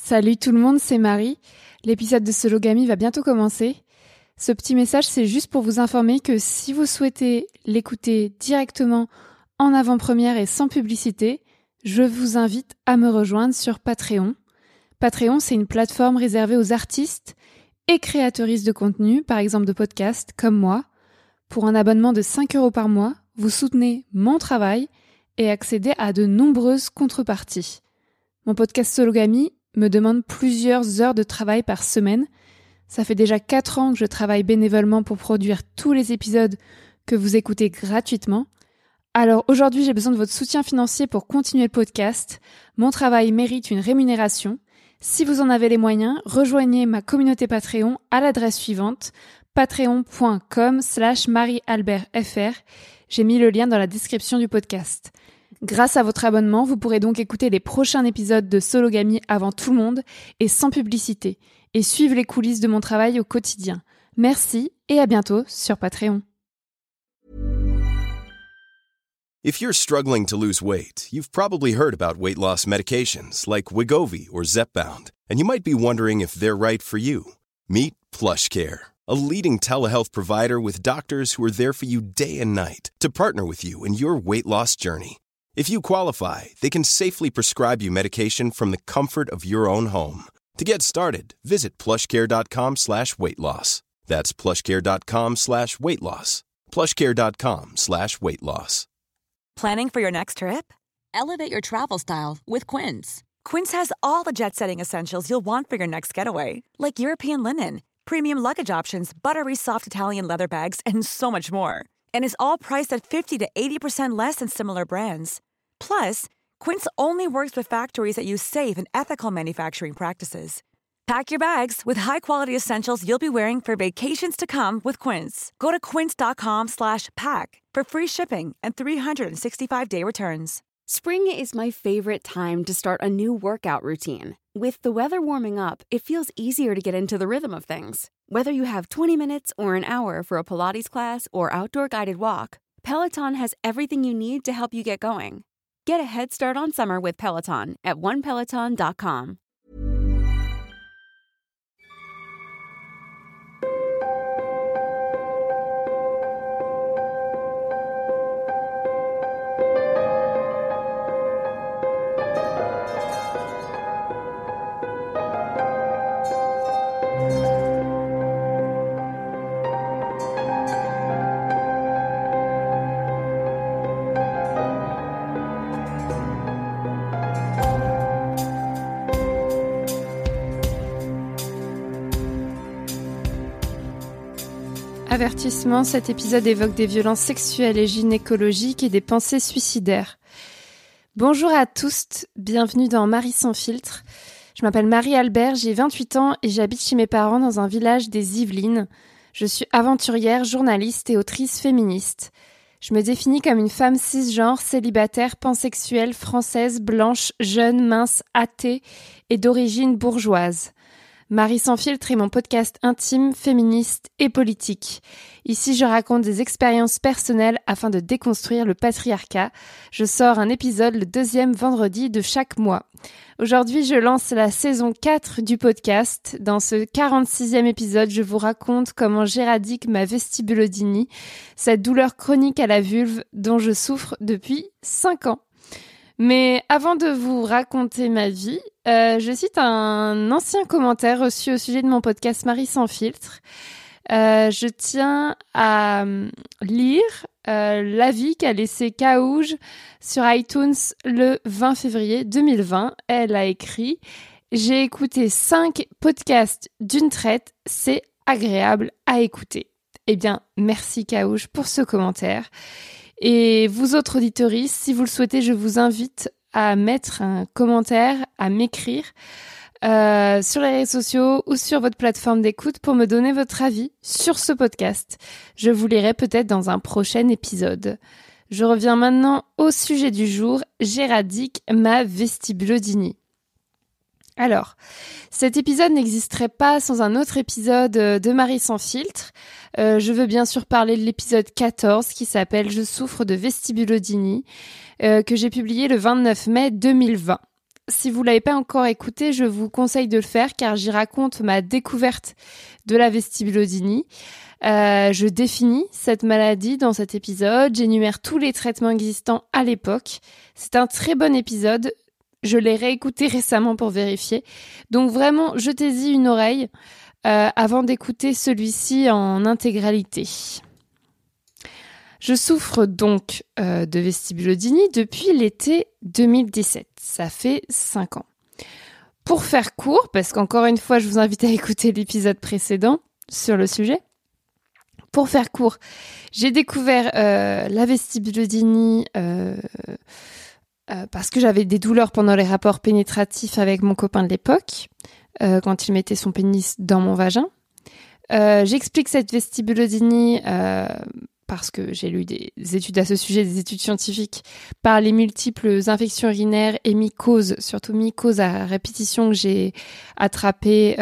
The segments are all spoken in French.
Salut tout le monde, c'est Marie. L'épisode de Sologamy va bientôt commencer. Ce petit message, c'est juste pour vous informer que si vous souhaitez l'écouter directement en avant-première et sans publicité, je vous invite à me rejoindre sur Patreon. Patreon, c'est une plateforme réservée aux artistes et créatrices de contenu, par exemple de podcasts, comme moi. Pour un abonnement de 5 € par mois, vous soutenez mon travail et accédez à de nombreuses contreparties. Mon podcast Sologamy me demande plusieurs heures de travail par semaine. Ça fait déjà 4 ans que je travaille bénévolement pour produire tous les épisodes que vous écoutez gratuitement. Alors aujourd'hui, j'ai besoin de votre soutien financier pour continuer le podcast. Mon travail mérite une rémunération. Si vous en avez les moyens, rejoignez ma communauté Patreon à l'adresse suivante, patreon.com/mariealbertfr. J'ai mis le lien dans la description du podcast. Grâce à votre abonnement, vous pourrez donc écouter les prochains épisodes de Sologamy avant tout le monde et sans publicité, et suivre les coulisses de mon travail au quotidien. Merci et à bientôt sur Patreon. If you're struggling to lose weight, you've probably heard about weight loss medications like Wegovy or Zepbound, and you might be wondering if they're right for you. Meet PlushCare, a leading telehealth provider with doctors who are there for you day and night to partner with you in your weight loss journey. If you qualify, they can safely prescribe you medication from the comfort of your own home. To get started, visit plushcare.com/weightloss. That's plushcare.com/weightloss. plushcare.com/weightloss. Planning for your next trip? Elevate your travel style with Quince. Quince has all the jet-setting essentials you'll want for your next getaway, like European linen, premium luggage options, buttery soft Italian leather bags, and so much more. And is all priced at 50 to 80% less than similar brands. Plus, Quince only works with factories that use safe and ethical manufacturing practices. Pack your bags with high-quality essentials you'll be wearing for vacations to come with Quince. Go to quince.com/pack for free shipping and 365-day returns. Spring is my favorite time to start a new workout routine. With the weather warming up, it feels easier to get into the rhythm of things. Whether you have 20 minutes or an hour for a Pilates class or outdoor guided walk, Peloton has everything you need to help you get going. Get a head start on summer with Peloton at onepeloton.com. Avertissement, cet épisode évoque des violences sexuelles et gynécologiques et des pensées suicidaires. Bonjour à tous, bienvenue dans Marie sans filtre. Je m'appelle Marie-Albert, j'ai 28 ans et j'habite chez mes parents dans un village des Yvelines. Je suis aventurière, journaliste et autrice féministe. Je me définis comme une femme cisgenre, célibataire, pansexuelle, française, blanche, jeune, mince, athée et d'origine bourgeoise. Marie sans filtre est mon podcast intime, féministe et politique. Ici, je raconte des expériences personnelles afin de déconstruire le patriarcat. Je sors un épisode le 2e vendredi de chaque mois. Aujourd'hui, je lance la saison 4 du podcast. Dans ce 46e épisode, je vous raconte comment j'éradique ma vestibulodynie, cette douleur chronique à la vulve dont je souffre depuis 5 ans. Mais avant de vous raconter ma vie, je cite un ancien commentaire reçu au sujet de mon podcast Marie sans filtre. Je tiens à lire l'avis qu'a laissé Kaouj sur iTunes le 20 février 2020. Elle a écrit « J'ai écouté 5 podcasts d'une traite, c'est agréable à écouter ». Eh bien, merci Kaouj pour ce commentaire. Et vous autres auditeuristes, si vous le souhaitez, je vous invite à mettre un commentaire, à m'écrire sur les réseaux sociaux ou sur votre plateforme d'écoute pour me donner votre avis sur ce podcast. Je vous lirai peut-être dans un prochain épisode. Je reviens maintenant au sujet du jour, j'éradique ma vestibulodynie. Alors, cet épisode n'existerait pas sans un autre épisode de Marie sans filtre. Je veux bien sûr parler de l'épisode 14 qui s'appelle « Je souffre de vestibulodynie » que j'ai publié le 29 mai 2020. si vous l'avez pas encore écouté, je vous conseille de le faire car j'y raconte ma découverte de la vestibulodynie. Je définis cette maladie dans cet épisode, j'énumère tous les traitements existants à l'époque. C'est un très bon épisode, je l'ai réécouté récemment pour vérifier. Donc vraiment, jetez-y une oreille avant d'écouter celui-ci en intégralité. Je souffre donc de vestibulodynie depuis l'été 2017. Ça fait 5 ans. Pour faire court, parce qu'encore une fois, je vous invite à écouter l'épisode précédent sur le sujet. Pour faire court, j'ai découvert la vestibulodynie parce que j'avais des douleurs pendant les rapports pénétratifs avec mon copain de l'époque, quand il mettait son pénis dans mon vagin. J'explique cette vestibulodynie parce que j'ai lu des études à ce sujet, des études scientifiques, par les multiples infections urinaires et mycoses, surtout mycoses à répétition que j'ai attrapées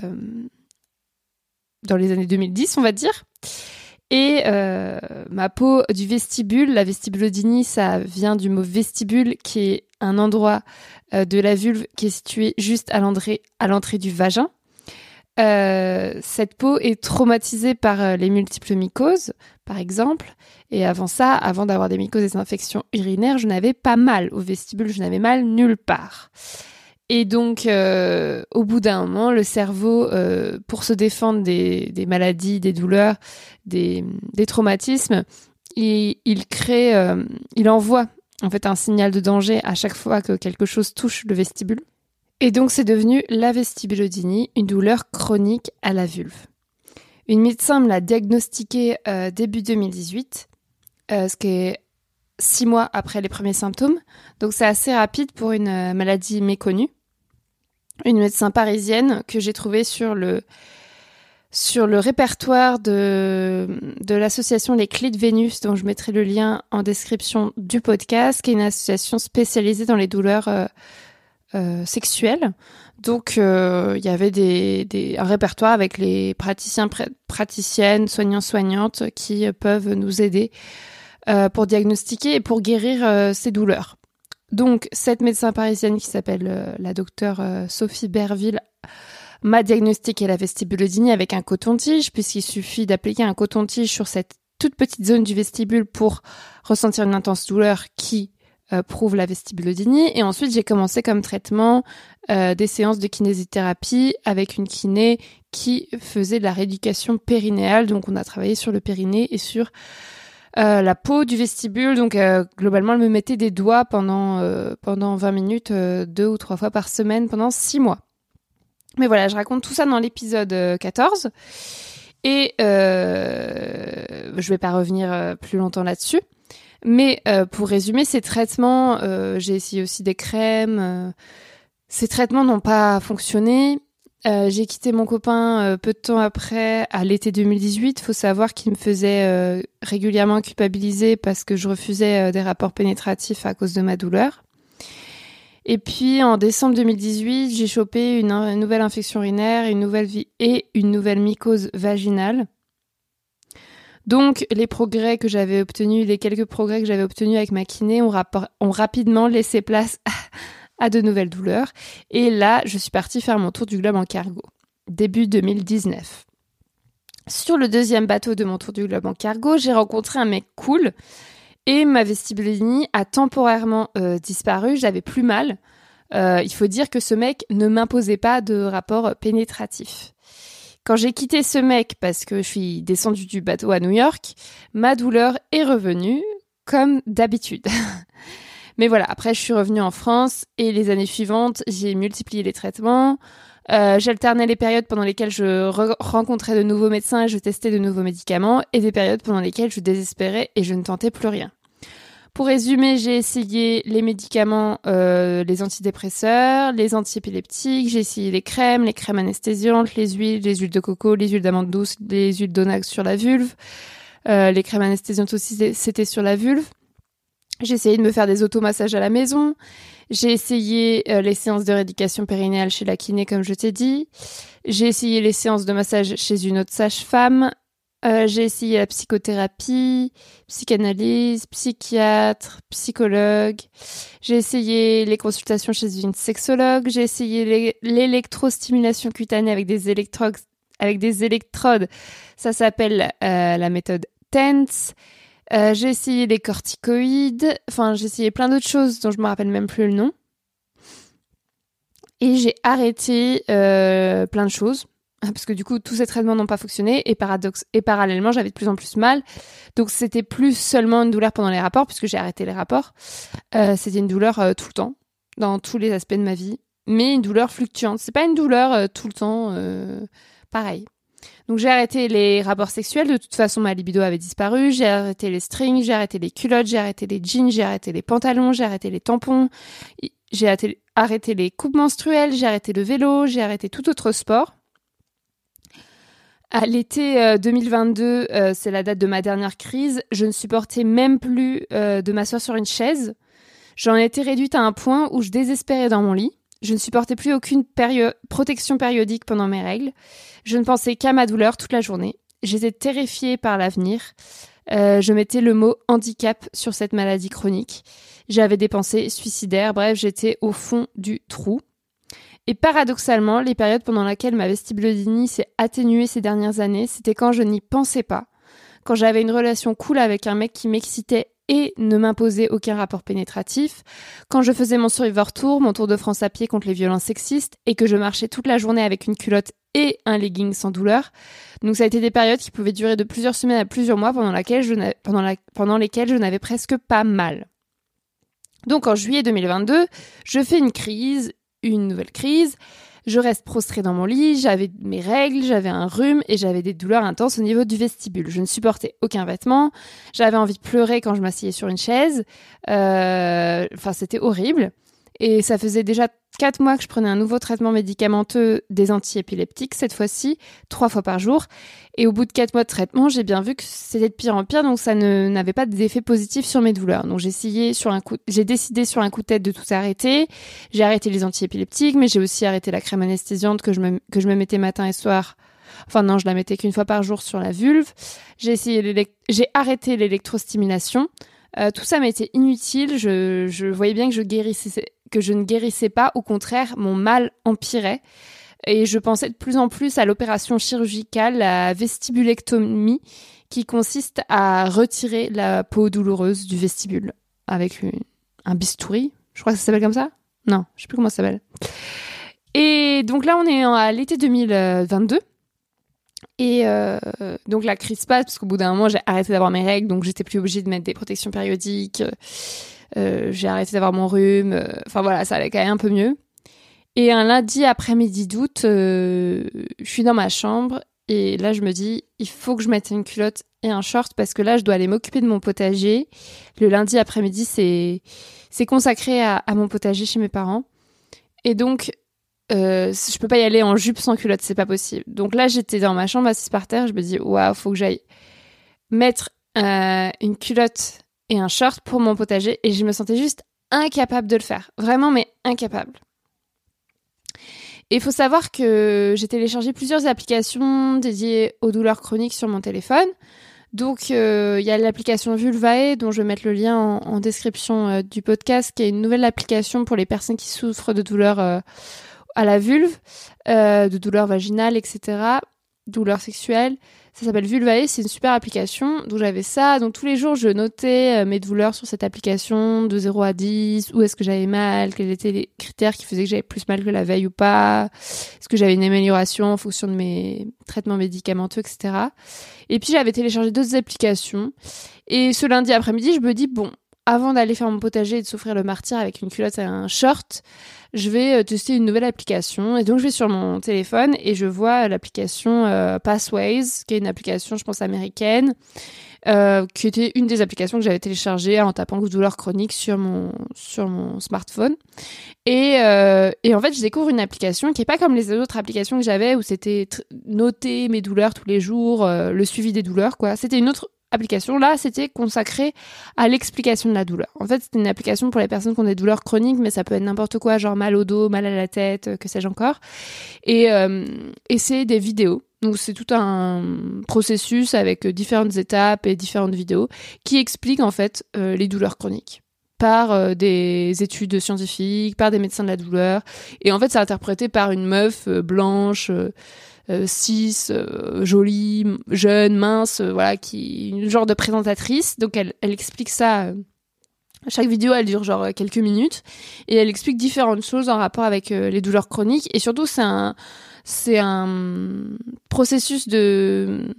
dans les années 2010, on va dire. Et ma peau du vestibule, la vestibulodynie, ça vient du mot vestibule, qui est un endroit de la vulve qui est situé juste à l'entrée du vagin. Cette peau est traumatisée par les multiples mycoses, par exemple. Et avant ça, avant d'avoir des mycoses et des infections urinaires, je n'avais pas mal au vestibule, je n'avais mal nulle part. Et donc, au bout d'un moment, le cerveau, pour se défendre des maladies, des douleurs, des traumatismes, il envoie en fait un signal de danger à chaque fois que quelque chose touche le vestibule. Et donc, c'est devenu la vestibulodynie, une douleur chronique à la vulve. Une médecin me l'a diagnostiquée début 2018, ce qui est 6 mois après les premiers symptômes. Donc, c'est assez rapide pour une maladie méconnue. Une médecin parisienne que j'ai trouvée sur le répertoire de l'association Les Clés de Vénus, dont je mettrai le lien en description du podcast, qui est une association spécialisée dans les douleurs sexuelles. Donc, il y avait un répertoire avec les praticiennes, soignantes qui peuvent nous aider pour diagnostiquer et pour guérir ces douleurs. Donc, cette médecin parisienne qui s'appelle la docteure Sophie Berville m'a diagnostiqué la vestibulodynie avec un coton-tige, puisqu'il suffit d'appliquer un coton-tige sur cette toute petite zone du vestibule pour ressentir une intense douleur qui prouve la vestibulodynie. Et ensuite, j'ai commencé comme traitement des séances de kinésithérapie avec une kiné qui faisait de la rééducation périnéale. Donc, on a travaillé sur le périnée et sur la peau du vestibule. Donc, globalement, elle me mettait des doigts pendant 20 minutes, 2 ou 3 fois par semaine pendant 6 mois. Mais voilà, je raconte tout ça dans l'épisode 14. Et je vais pas revenir plus longtemps là-dessus. Mais pour résumer, ces traitements, j'ai essayé aussi des crèmes. Ces traitements n'ont pas fonctionné. J'ai quitté mon copain peu de temps après, à l'été 2018. Faut savoir qu'il me faisait régulièrement culpabiliser parce que je refusais des rapports pénétratifs à cause de ma douleur. Et puis en décembre 2018, j'ai chopé une nouvelle infection urinaire, une nouvelle mycose vaginale. Donc, les quelques progrès que j'avais obtenus avec ma kiné ont rapidement laissé place à de nouvelles douleurs. Et là, je suis partie faire mon tour du globe en cargo, début 2019. Sur le deuxième bateau de mon tour du globe en cargo, j'ai rencontré un mec cool et ma vestibulodynie a temporairement disparu. J'avais plus mal. Il faut dire que ce mec ne m'imposait pas de rapport pénétratif. Quand j'ai quitté ce mec parce que je suis descendue du bateau à New York, ma douleur est revenue comme d'habitude. Mais voilà, après je suis revenue en France et les années suivantes, j'ai multiplié les traitements. J'alternais les périodes pendant lesquelles je rencontrais de nouveaux médecins et je testais de nouveaux médicaments et des périodes pendant lesquelles je désespérais et je ne tentais plus rien. Pour résumer, j'ai essayé les médicaments, les antidépresseurs, les antiépileptiques, j'ai essayé les crèmes anesthésiantes, les huiles de coco, les huiles d'amande douce, les huiles d'onax sur la vulve. Les crèmes anesthésiantes aussi, c'était sur la vulve. J'ai essayé de me faire des automassages à la maison. J'ai essayé les séances de rééducation périnéale chez la kiné, comme je t'ai dit. J'ai essayé les séances de massage chez une autre sage-femme. J'ai essayé la psychothérapie, psychanalyse, psychiatre, psychologue. J'ai essayé les consultations chez une sexologue. J'ai essayé l'électrostimulation cutanée avec des électrodes. Ça s'appelle la méthode TENS. J'ai essayé les corticoïdes. Enfin, j'ai essayé plein d'autres choses dont je me rappelle même plus le nom. Et j'ai arrêté plein de choses. Parce que du coup, tous ces traitements n'ont pas fonctionné et parallèlement, j'avais de plus en plus mal. Donc, c'était plus seulement une douleur pendant les rapports, puisque j'ai arrêté les rapports. C'était une douleur tout le temps, dans tous les aspects de ma vie, mais une douleur fluctuante. C'est pas une douleur tout le temps pareil. Donc, j'ai arrêté les rapports sexuels. De toute façon, ma libido avait disparu. J'ai arrêté les strings, j'ai arrêté les culottes, j'ai arrêté les jeans, j'ai arrêté les pantalons, j'ai arrêté les tampons, j'ai arrêté les coupes menstruelles, j'ai arrêté le vélo, j'ai arrêté tout autre sport. À l'été 2022, c'est la date de ma dernière crise, je ne supportais même plus de m'asseoir sur une chaise. J'en étais réduite à un point où je désespérais dans mon lit. Je ne supportais plus aucune protection périodique pendant mes règles. Je ne pensais qu'à ma douleur toute la journée. J'étais terrifiée par l'avenir. Je mettais le mot handicap sur cette maladie chronique. J'avais des pensées suicidaires. Bref, j'étais au fond du trou. Et paradoxalement, les périodes pendant lesquelles ma vestibulodynie s'est atténuée ces dernières années, c'était quand je n'y pensais pas, quand j'avais une relation cool avec un mec qui m'excitait et ne m'imposait aucun rapport pénétratif, quand je faisais mon Survivor Tour, mon tour de France à pied contre les violences sexistes, et que je marchais toute la journée avec une culotte et un legging sans douleur. Donc ça a été des périodes qui pouvaient durer de plusieurs semaines à plusieurs mois pendant lesquelles je n'avais presque pas mal. Donc en juillet 2022, je fais une nouvelle crise, je reste prostrée dans mon lit, j'avais mes règles, j'avais un rhume et j'avais des douleurs intenses au niveau du vestibule. Je ne supportais aucun vêtement, j'avais envie de pleurer quand je m'asseyais sur une chaise, c'était horrible. Et ça faisait déjà 4 mois que je prenais un nouveau traitement médicamenteux des antiépileptiques, cette fois-ci, 3 fois par jour. Et au bout de 4 mois de traitement, j'ai bien vu que c'était de pire en pire, donc ça n'avait pas d'effet positif sur mes douleurs. Donc j'ai décidé sur un coup de tête de tout arrêter. J'ai arrêté les antiépileptiques, mais j'ai aussi arrêté la crème anesthésiante que je me mettais matin et soir. Enfin non, je la mettais qu'une fois par jour sur la vulve. J'ai arrêté l'électrostimulation. Tout ça m'était inutile. Je voyais bien que je ne guérissais pas. Au contraire, mon mal empirait. Et je pensais de plus en plus à l'opération chirurgicale, la vestibulectomie, qui consiste à retirer la peau douloureuse du vestibule avec un bistouri. Je crois que ça s'appelle comme ça. Non, je sais plus comment ça s'appelle. Et donc là, on est à l'été 2022. Et donc la crise passe parce qu'au bout d'un moment j'ai arrêté d'avoir mes règles, donc j'étais plus obligée de mettre des protections périodiques, j'ai arrêté d'avoir mon rhume, enfin voilà, ça allait quand même un peu mieux. Et un lundi après-midi d'août, je suis dans ma chambre et là je me dis il faut que je mette une culotte et un short parce que là je dois aller m'occuper de mon potager. Le lundi après-midi c'est consacré à mon potager chez mes parents et donc je peux pas y aller en jupe sans culotte, c'est pas possible. Donc là, j'étais dans ma chambre assise par terre, je me dis waouh, faut que j'aille mettre une culotte et un short pour mon potager et je me sentais juste incapable de le faire. Vraiment, mais incapable. Et il faut savoir que j'ai téléchargé plusieurs applications dédiées aux douleurs chroniques sur mon téléphone. Donc, il y a l'application Vulvae, dont je vais mettre le lien en description du podcast, qui est une nouvelle application pour les personnes qui souffrent de douleurs à la vulve, de douleurs vaginales, etc., douleurs sexuelles. Ça s'appelle Vulvae, c'est une super application. Donc j'avais ça, donc tous les jours je notais mes douleurs sur cette application de 0 à 10, où est-ce que j'avais mal, quels étaient les critères qui faisaient que j'avais plus mal que la veille ou pas, est-ce que j'avais une amélioration en fonction de mes traitements médicamenteux, etc. Et puis j'avais téléchargé d'autres applications. Et ce lundi après-midi, je me dis, bon, avant d'aller faire mon potager et de s'offrir le martyre avec une culotte et un short, je vais tester une nouvelle application. Et donc, je vais sur mon téléphone et je vois l'application Pathways, qui est une application, je pense, américaine, qui était une des applications que j'avais téléchargées en tapant douleur chronique sur mon smartphone. Et en fait, je découvre une application qui est pas comme les autres applications que j'avais où c'était noter mes douleurs tous les jours, le suivi des douleurs, quoi. C'était une autre application. Là, c'était consacré à l'explication de la douleur. En fait, c'était une application pour les personnes qui ont des douleurs chroniques, mais ça peut être n'importe quoi, genre mal au dos, mal à la tête, que sais-je encore. Et c'est des vidéos Donc c'est tout un processus avec différentes étapes et différentes vidéos qui expliquent en fait les douleurs chroniques par des études scientifiques, par des médecins de la douleur. Et en fait, c'est interprété par une meuf blanche, cis, jolie, jeune, mince, voilà, qui une genre de présentatrice. Donc elle explique ça. Chaque vidéo, elle dure genre quelques minutes et elle explique différentes choses en rapport avec les douleurs chroniques. Et surtout, c'est un processus de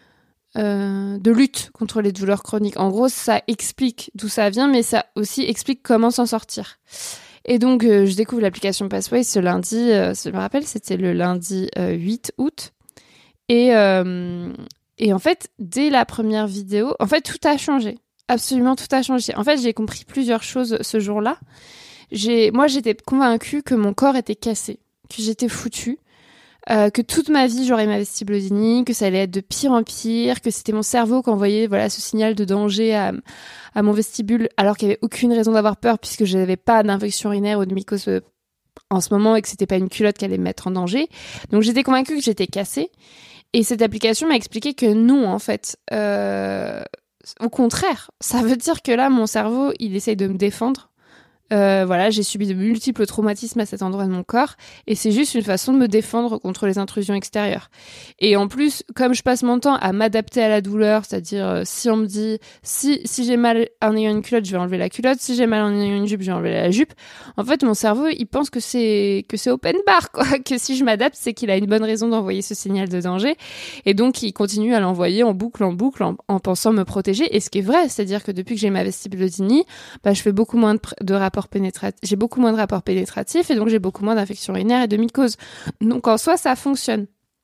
lutte contre les douleurs chroniques. En gros, ça explique d'où ça vient, mais ça aussi explique comment s'en sortir. Et donc, je découvre l'application Pathways ce lundi, je me rappelle, c'était le lundi 8 août. Et en fait, dès la première vidéo, en fait, tout a changé. Absolument, tout a changé. En fait, j'ai compris plusieurs choses ce jour-là. Moi, j'étais convaincue que mon corps était cassé, que j'étais foutue. Que toute ma vie j'aurais ma vestibulodynie, que ça allait être de pire en pire, que c'était mon cerveau qui envoyait ce signal de danger à mon vestibule, alors qu'il n'y avait aucune raison d'avoir peur puisque je n'avais pas d'infection urinaire ou de mycose en ce moment et que c'était pas une culotte qui allait me mettre en danger. Donc j'étais convaincue que j'étais cassée et cette application m'a expliqué que non en fait. Au contraire, ça veut dire que là mon cerveau il essaye de me défendre. J'ai subi de multiples traumatismes à cet endroit de mon corps et c'est juste une façon de me défendre contre les intrusions extérieures. Et en plus, comme je passe mon temps à m'adapter à la douleur, c'est-à-dire si on me dit si j'ai mal en ayant une culotte, je vais enlever la culotte, si j'ai mal en ayant une jupe, je vais enlever la jupe. En fait, mon cerveau, il pense que c'est open bar quoi, que si je m'adapte, c'est qu'il a une bonne raison d'envoyer ce signal de danger et donc il continue à l'envoyer en boucle en pensant me protéger et ce qui est vrai, c'est-à-dire que depuis que j'ai ma vestibulodynie, je fais beaucoup moins de rapports pénétratifs, j'ai beaucoup moins de rapports pénétratifs et donc j'ai beaucoup moins d'infections urinaires et de mycoses. Donc en soi, ça fonctionne.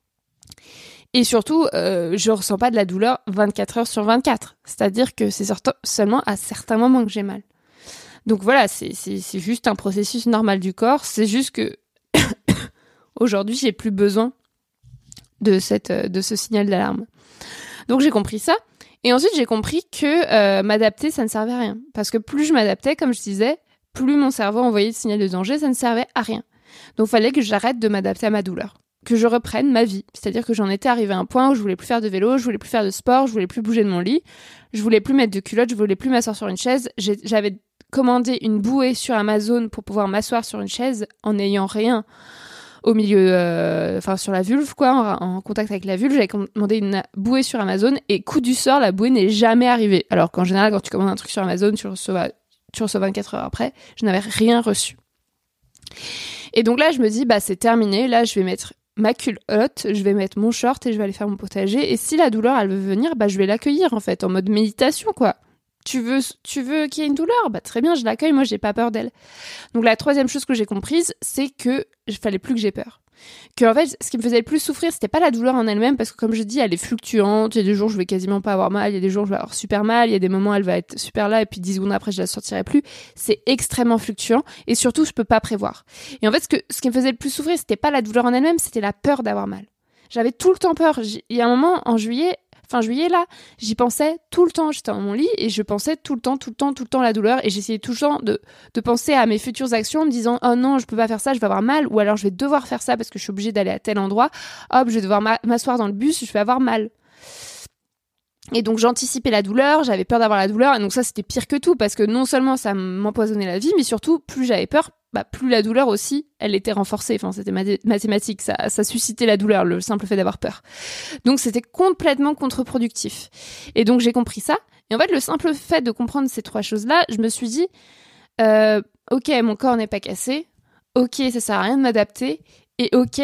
Et surtout, je ressens pas de la douleur 24 heures sur 24. C'est-à-dire que c'est seulement à certains moments que j'ai mal. Donc voilà, c'est juste un processus normal du corps. C'est juste que aujourd'hui, j'ai plus besoin de ce signal d'alarme. Donc j'ai compris ça. Et ensuite, j'ai compris que m'adapter, ça ne servait à rien. Parce que plus je m'adaptais, comme je disais, plus mon cerveau envoyait de signal de danger, ça ne servait à rien. Donc, il fallait que j'arrête de m'adapter à ma douleur. Que je reprenne ma vie. C'est-à-dire que j'en étais arrivée à un point où je voulais plus faire de vélo, je voulais plus faire de sport, je voulais plus bouger de mon lit, je voulais plus mettre de culotte, je voulais plus m'asseoir sur une chaise. J'avais commandé une bouée sur Amazon pour pouvoir m'asseoir sur une chaise en n'ayant rien au milieu, sur la vulve, quoi, en contact avec la vulve. J'avais commandé une bouée sur Amazon et coup du sort, la bouée n'est jamais arrivée. Alors qu'en général, quand tu commandes un truc sur Amazon, tu reçois 24 heures après. Je n'avais rien reçu. Et donc là, je me dis, c'est terminé. Là, je vais mettre ma culotte, je vais mettre mon short et je vais aller faire mon potager. Et si la douleur, elle veut venir, je vais l'accueillir, en fait, en mode méditation, quoi. Tu veux qu'il y ait une douleur ? Très bien, je l'accueille, moi, j'ai pas peur d'elle. Donc la troisième chose que j'ai comprise, c'est que il fallait plus que j'ai peur. Que en fait, ce qui me faisait le plus souffrir, c'était pas la douleur en elle-même, parce que comme je dis, elle est fluctuante. Il y a des jours où je vais quasiment pas avoir mal, il y a des jours où je vais avoir super mal, il y a des moments où elle va être super là, et puis 10 secondes après, je la sortirai plus. C'est extrêmement fluctuant, et surtout, je peux pas prévoir. Et en fait, ce qui me faisait le plus souffrir, c'était pas la douleur en elle-même, c'était la peur d'avoir mal. J'avais tout le temps peur. Il y a un moment, en juillet, là, j'y pensais tout le temps. J'étais dans mon lit et je pensais tout le temps la douleur. Et j'essayais tout le temps de penser à mes futures actions en me disant « Oh non, je peux pas faire ça, je vais avoir mal. » Ou alors « Je vais devoir faire ça parce que je suis obligée d'aller à tel endroit. Hop, je vais devoir m'asseoir dans le bus, je vais avoir mal. » Et donc j'anticipais la douleur, j'avais peur d'avoir la douleur. Et donc ça, c'était pire que tout parce que non seulement ça m'empoisonnait la vie, mais surtout, plus j'avais peur, plus la douleur aussi, elle était renforcée. Enfin, c'était mathématique, ça suscitait la douleur, le simple fait d'avoir peur. Donc, c'était complètement contre-productif. Et donc, j'ai compris ça. Et en fait, le simple fait de comprendre ces trois choses-là, je me suis dit, ok, mon corps n'est pas cassé. Ok, ça sert à rien de m'adapter. Et ok,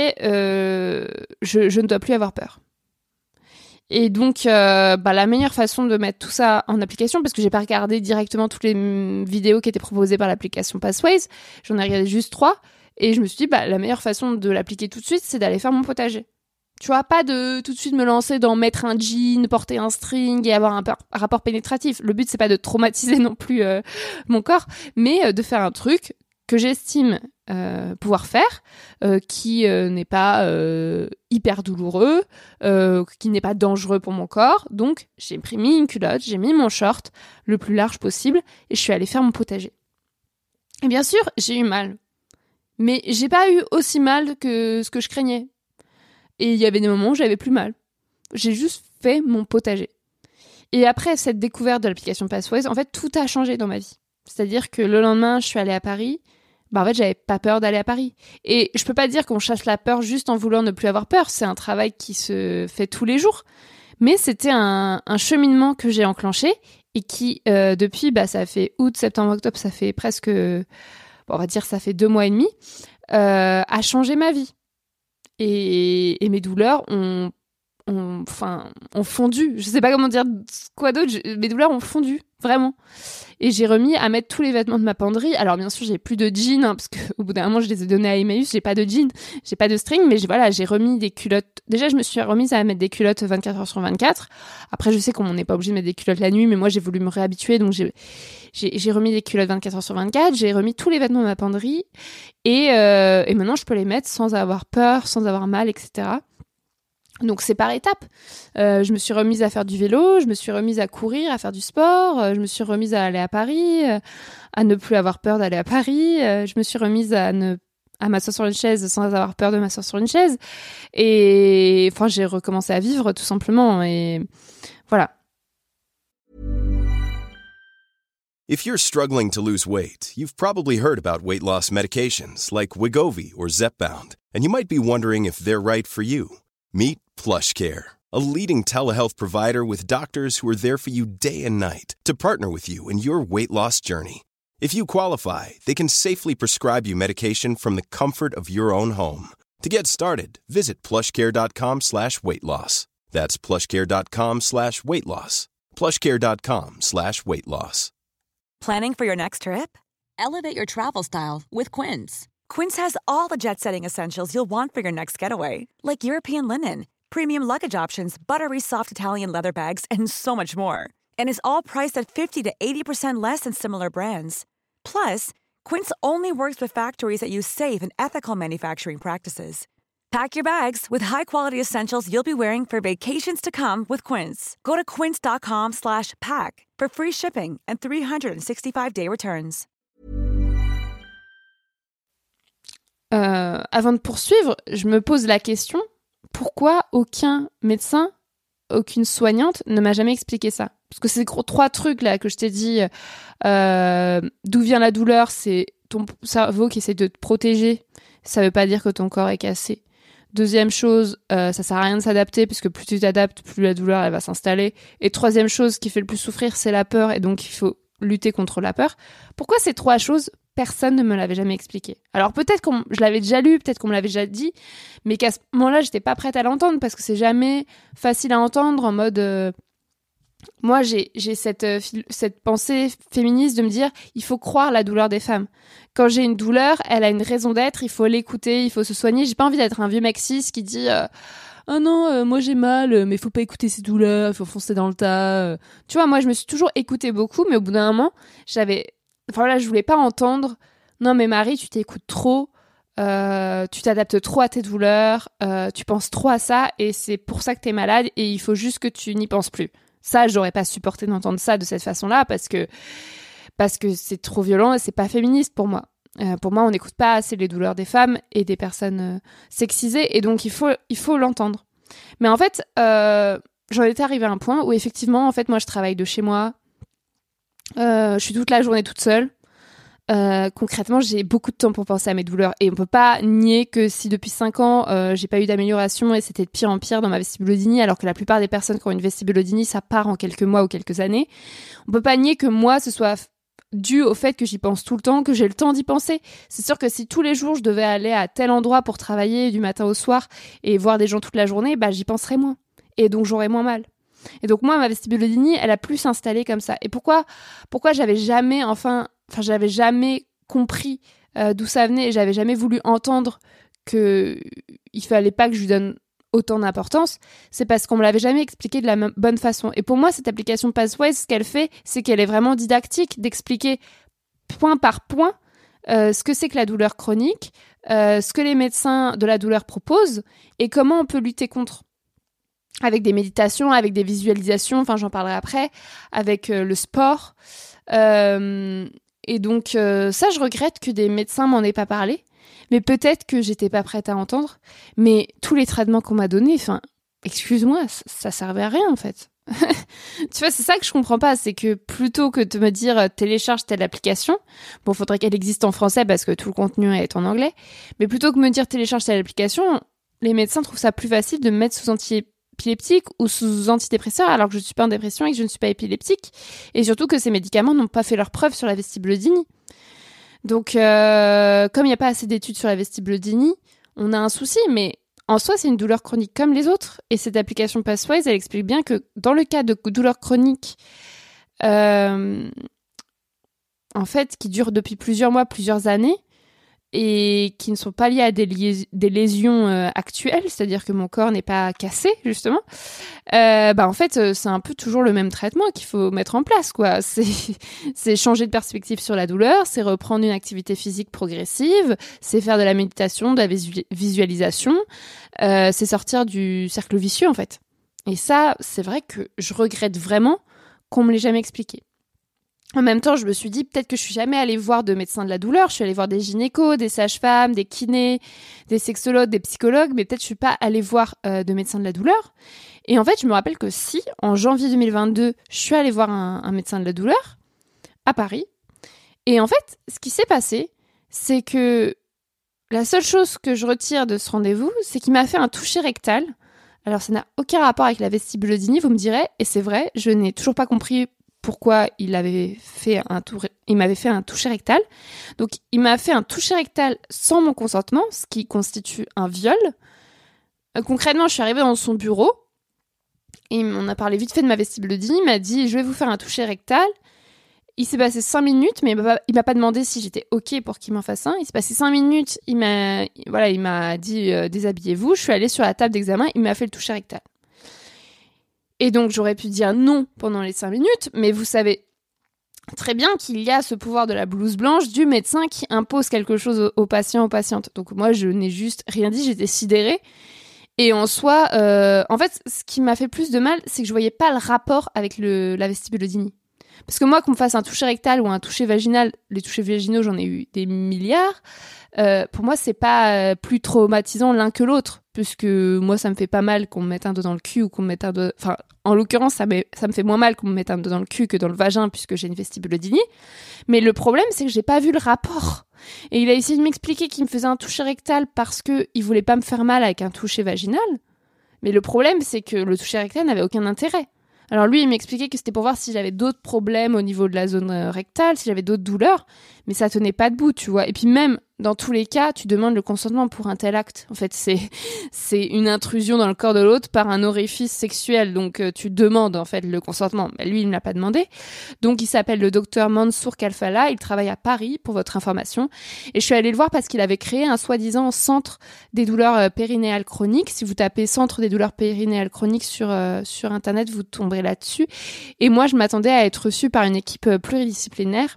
je ne dois plus avoir peur. Et donc, la meilleure façon de mettre tout ça en application, parce que j'ai pas regardé directement toutes les vidéos qui étaient proposées par l'application Pathways, j'en ai regardé juste 3, et je me suis dit, la meilleure façon de l'appliquer tout de suite, c'est d'aller faire mon potager. Tu vois, pas de tout de suite me lancer dans mettre un jean, porter un string et avoir un rapport pénétratif. Le but, c'est pas de traumatiser non plus mon corps, mais de faire un truc que j'estime pouvoir faire, qui n'est pas hyper douloureux, qui n'est pas dangereux pour mon corps. Donc, j'ai mis une culotte, j'ai mis mon short le plus large possible et je suis allée faire mon potager. Et bien sûr, j'ai eu mal. Mais j'ai pas eu aussi mal que ce que je craignais. Et il y avait des moments où j'avais plus mal. J'ai juste fait mon potager. Et après cette découverte de l'application Pathways, en fait, tout a changé dans ma vie. C'est-à-dire que le lendemain, je suis allée à Paris. En fait, j'avais pas peur d'aller à Paris. Et je peux pas dire qu'on chasse la peur juste en voulant ne plus avoir peur. C'est un travail qui se fait tous les jours. Mais c'était un cheminement que j'ai enclenché et qui, depuis, ça fait août, septembre, octobre, ça fait presque, on va dire, ça fait 2 mois et demi, a changé ma vie. Et mes douleurs ont fondu. Je sais pas comment dire quoi d'autre. Mes douleurs ont fondu, vraiment. Et j'ai remis à mettre tous les vêtements de ma penderie. Alors bien sûr, j'ai plus de jeans, parce qu'au bout d'un moment, je les ai donnés à Emmaüs. J'ai pas de jeans, j'ai pas de string, mais j'ai remis des culottes. Déjà, je me suis remise à mettre des culottes 24 heures sur 24. Après, je sais qu'on n'est pas obligé de mettre des culottes la nuit, mais moi, j'ai voulu me réhabituer, donc j'ai remis des culottes 24 heures sur 24. J'ai remis tous les vêtements de ma penderie. Et maintenant, je peux les mettre sans avoir peur, sans avoir mal, etc. Donc c'est par étapes. Je me suis remise à faire du vélo, je me suis remise à courir, à faire du sport, je me suis remise à aller à Paris, à ne plus avoir peur d'aller à Paris, je me suis remise à m'asseoir sur une chaise sans avoir peur de m'asseoir sur une chaise. Et enfin, j'ai recommencé à vivre tout simplement. Et voilà. If you're struggling to lose weight, you've probably heard about weight loss medications like Wegovy or Zepbound, and you might be wondering if they're right for you. Meet PlushCare, a leading telehealth provider with doctors who are there for you day and night to partner with you in your weight loss journey. If you qualify, they can safely prescribe you medication from the comfort of your own home. To get started, visit plushcare.com/weightloss. That's plushcare.com/weightloss. plushcare.com/weightloss. Planning for your next trip? Elevate your travel style with Quince. Quince has all the jet-setting essentials you'll want for your next getaway, like European linen, premium luggage options, buttery soft Italian leather bags, and so much more. And is all priced at 50 to 80% less than similar brands. Plus, Quince only works with factories that use safe and ethical manufacturing practices. Pack your bags with high-quality essentials you'll be wearing for vacations to come with Quince. Go to quince.com/pack for free shipping and 365-day returns. Avant de poursuivre, je me pose la question, pourquoi aucun médecin, aucune soignante ne m'a jamais expliqué ça? Parce que ces 3 trucs là que je t'ai dit, d'où vient la douleur, c'est ton cerveau qui essaie de te protéger. Ça veut pas dire que ton corps est cassé. Deuxième chose, ça sert à rien de s'adapter, puisque plus tu t'adaptes, plus la douleur elle va s'installer. Et troisième chose qui fait le plus souffrir, c'est la peur, et donc il faut lutter contre la peur. Pourquoi ces 3 choses, personne ne me l'avait jamais expliqué? Alors peut-être que je l'avais déjà lu, peut-être qu'on me l'avait déjà dit, mais qu'à ce moment-là, j'étais pas prête à l'entendre, parce que c'est jamais facile à entendre, en mode... Moi, j'ai cette pensée féministe de me dire, il faut croire la douleur des femmes. Quand j'ai une douleur, elle a une raison d'être, il faut l'écouter, il faut se soigner. J'ai pas envie d'être un vieux maxis qui dit oh non, moi j'ai mal, mais faut pas écouter ses douleurs, il faut foncer dans le tas. Tu vois, moi je me suis toujours écoutée beaucoup, mais au bout d'un moment, je voulais pas entendre non mais Marie, tu t'écoutes trop, tu t'adaptes trop à tes douleurs, tu penses trop à ça et c'est pour ça que t'es malade et il faut juste que tu n'y penses plus. Ça, j'aurais pas supporté d'entendre ça de cette façon-là parce que c'est trop violent et c'est pas féministe pour moi. Pour moi, on n'écoute pas assez les douleurs des femmes et des personnes sexisées et donc il faut l'entendre. Mais en fait, j'en étais arrivée à un point où effectivement, en fait, moi, je travaille de chez moi. Je suis toute la journée toute seule. Concrètement, j'ai beaucoup de temps pour penser à mes douleurs et on peut pas nier que si depuis 5 ans j'ai pas eu d'amélioration et c'était de pire en pire dans ma vestibulodynie, alors que la plupart des personnes qui ont une vestibulodynie ça part en quelques mois ou quelques années, on peut pas nier que moi ce soit dû au fait que j'y pense tout le temps, que j'ai le temps d'y penser. C'est sûr que si tous les jours je devais aller à tel endroit pour travailler du matin au soir et voir des gens toute la journée, j'y penserais moins et donc j'aurais moins mal. Et donc moi ma vestibulodynie elle a plus s'installer comme ça. Et pourquoi j'avais jamais compris d'où ça venait et j'avais jamais voulu entendre que il fallait pas que je lui donne autant d'importance, c'est parce qu'on me l'avait jamais expliqué de la bonne façon. Et pour moi, cette application Pathways, ce qu'elle fait, c'est qu'elle est vraiment didactique, d'expliquer point par point ce que c'est que la douleur chronique, ce que les médecins de la douleur proposent et comment on peut lutter contre. Avec des méditations, avec des visualisations, enfin j'en parlerai après, avec le sport. Et donc ça, je regrette que des médecins m'en aient pas parlé. mais peut-être que j'étais pas prête à entendre. Mais tous les traitements qu'on m'a donnés, excuse-moi, ça servait à rien en fait. Tu vois, c'est ça que je comprends pas, c'est que plutôt que de me dire télécharge telle application, bon, faudrait qu'elle existe en français parce que tout le contenu est en anglais, mais plutôt que de me dire télécharge telle application, les médecins trouvent ça plus facile de me mettre sous antiépileptique ou sous antidépresseur alors que je suis pas en dépression et que je ne suis pas épileptique, et surtout que ces médicaments n'ont pas fait leur preuve sur la vestibulodynie. Donc, comme il n'y a pas assez d'études sur la vestibulodynie, on a un souci, mais en soi, c'est une douleur chronique comme les autres. Et cette application Pathways, elle explique bien que dans le cas de douleurs chroniques, en fait, qui durent depuis plusieurs mois, plusieurs années, et qui ne sont pas liées à des lésions actuelles, c'est-à-dire que mon corps n'est pas cassé, justement, en fait, c'est un peu toujours le même traitement qu'il faut mettre en place, quoi. C'est changer de perspective sur la douleur, c'est reprendre une activité physique progressive, c'est faire de la méditation, de la visualisation, c'est sortir du cercle vicieux, en fait. Et ça, c'est vrai que je regrette vraiment qu'on me l'ait jamais expliqué. En même temps, je me suis dit, peut-être que je suis jamais allée voir de médecins de la douleur. Je suis allée voir des gynécos, des sages-femmes, des kinés, des sexologues, des psychologues, mais peut-être je suis pas allée voir de médecins de la douleur. Et en fait, je me rappelle que si, en janvier 2022, je suis allée voir un médecin de la douleur à Paris. Et en fait, ce qui s'est passé, c'est que la seule chose que je retire de ce rendez-vous, c'est qu'il m'a fait un toucher rectal. Alors, ça n'a aucun rapport avec la vestibulodynie, vous me direz, et c'est vrai, je n'ai toujours pas compris pourquoi il m'avait fait un toucher rectal. Donc, il m'a fait un toucher rectal sans mon consentement, ce qui constitue un viol. Concrètement, je suis arrivée dans son bureau et on a parlé vite fait de ma vestibulodynie. Il m'a dit « Je vais vous faire un toucher rectal ». Il s'est passé 5 minutes, mais il m'a pas demandé si j'étais OK pour qu'il m'en fasse un. Il s'est passé 5 minutes, il m'a dit « Déshabillez-vous ». Je suis allée sur la table d'examen, il m'a fait le toucher rectal. Et donc, j'aurais pu dire non pendant les 5 minutes, mais vous savez très bien qu'il y a ce pouvoir de la blouse blanche du médecin qui impose quelque chose aux patients, aux patientes. Donc moi, je n'ai juste rien dit, j'étais sidérée. Et en soi, en fait, ce qui m'a fait plus de mal, c'est que je voyais pas le rapport avec la vestibulodynie. Parce que moi, qu'on me fasse un toucher rectal ou un toucher vaginal, les touchers vaginaux, j'en ai eu des milliards. Pour moi, c'est pas plus traumatisant l'un que l'autre, puisque moi, ça me fait pas mal qu'on me mette un doigt dans le cul ou qu'on me mette un doigt... Enfin, en l'occurrence, ça me fait moins mal qu'on me mette un doigt dans le cul que dans le vagin, puisque j'ai une vestibulodynie. Mais le problème, c'est que j'ai pas vu le rapport. Et il a essayé de m'expliquer qu'il me faisait un toucher rectal parce que il voulait pas me faire mal avec un toucher vaginal. Mais le problème, c'est que le toucher rectal n'avait aucun intérêt. Alors lui, il m'expliquait que c'était pour voir si j'avais d'autres problèmes au niveau de la zone rectale, si j'avais d'autres douleurs, mais ça tenait pas debout, tu vois. Et puis même, dans tous les cas, tu demandes le consentement pour un tel acte. En fait, c'est une intrusion dans le corps de l'autre par un orifice sexuel, donc tu demandes en fait le consentement. Mais lui, il ne l'a pas demandé. Donc il s'appelle le docteur Mansour Kalfala, il travaille à Paris, pour votre information. Et je suis allée le voir parce qu'il avait créé un soi-disant centre des douleurs périnéales chroniques. Si vous tapez centre des douleurs périnéales chroniques sur Internet, vous tomberez là-dessus. Et moi, je m'attendais à être reçue par une équipe pluridisciplinaire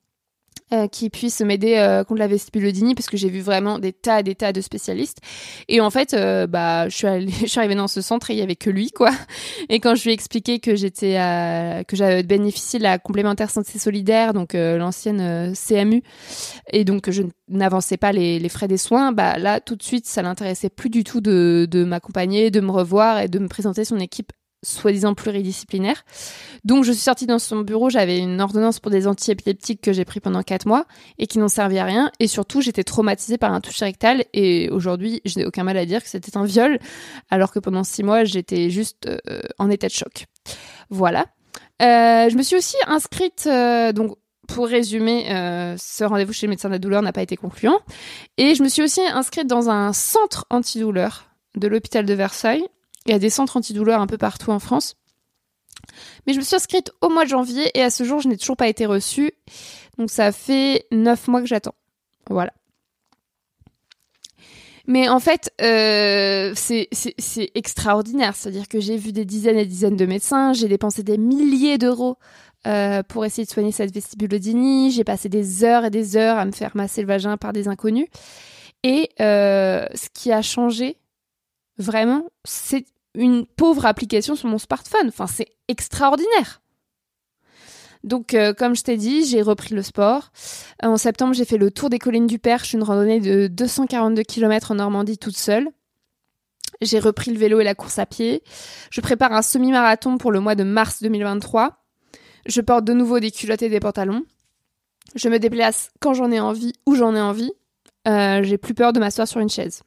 qui puisse m'aider contre la vestibulodynie, parce que j'ai vu vraiment des tas de spécialistes. Et en fait, je suis arrivée dans ce centre et il y avait que lui, quoi. Et quand je lui ai expliqué que j'avais bénéficié de la complémentaire santé solidaire, donc l'ancienne CMU, et donc que je n'avançais pas les frais des soins, là tout de suite, ça l'intéressait plus du tout de m'accompagner, de me revoir et de me présenter son équipe soi-disant pluridisciplinaire. Donc je suis sortie dans son bureau, j'avais une ordonnance pour des antiépileptiques que j'ai pris pendant 4 mois et qui n'ont servi à rien, et surtout j'étais traumatisée par un toucher rectal, et aujourd'hui je n'ai aucun mal à dire que c'était un viol, alors que pendant 6 mois j'étais juste en état de choc. Voilà. Je me suis aussi inscrite, donc pour résumer, ce rendez-vous chez le médecin de la douleur n'a pas été concluant, et je me suis aussi inscrite dans un centre antidouleur de l'hôpital de Versailles. Il y a des centres antidouleurs un peu partout en France. Mais je me suis inscrite au mois de janvier et à ce jour, je n'ai toujours pas été reçue. Donc ça fait 9 mois que j'attends. Voilà. Mais en fait, c'est extraordinaire. C'est-à-dire que j'ai vu des dizaines et dizaines de médecins. J'ai dépensé des milliers d'euros pour essayer de soigner cette vestibulodynie. J'ai passé des heures et des heures à me faire masser le vagin par des inconnus. Et ce qui a changé, vraiment, c'est une pauvre application sur mon smartphone. Enfin, c'est extraordinaire. Donc, comme je t'ai dit, j'ai repris le sport. En septembre, j'ai fait le tour des collines du Perche, une randonnée de 242 km en Normandie toute seule. J'ai repris le vélo et la course à pied. Je prépare un semi-marathon pour le mois de mars 2023. Je porte de nouveau des culottes et des pantalons. Je me déplace quand j'en ai envie, où j'en ai envie. J'ai plus peur de m'asseoir sur une chaise.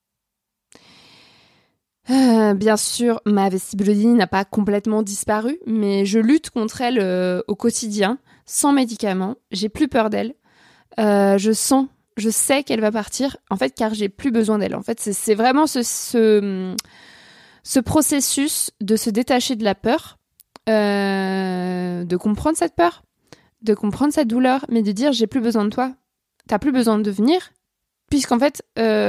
Bien sûr, ma vestibulodynie n'a pas complètement disparu, mais je lutte contre elle au quotidien, sans médicaments. J'ai plus peur d'elle. Je sais qu'elle va partir, en fait, car j'ai plus besoin d'elle. En fait, c'est vraiment ce processus de se détacher de la peur, de comprendre cette peur, de comprendre cette douleur, mais de dire j'ai plus besoin de toi. T'as plus besoin de venir, puisqu'en fait,